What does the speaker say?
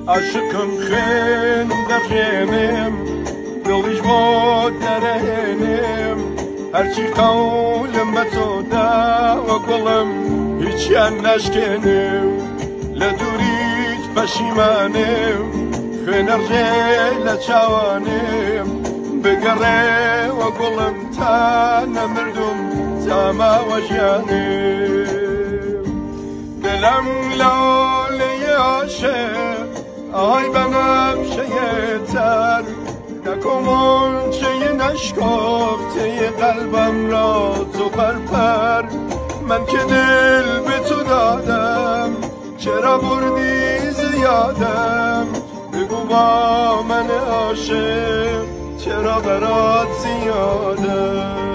عاشقم خین در جنم دلش با درنم هرچی قولم به تو دا و گلم هیچ نشکنم لدوریت پشیمانم خین ارجه لچوانم بگره و گلم تا نمردم تاما و جانم دلم لاله عاشق آی بنفشه تر نکن چه نشکافته قلبم را تو پرپر من که دل به تو دادم چرا بردی زیادم بگو با من عاشق چرا برات زیادم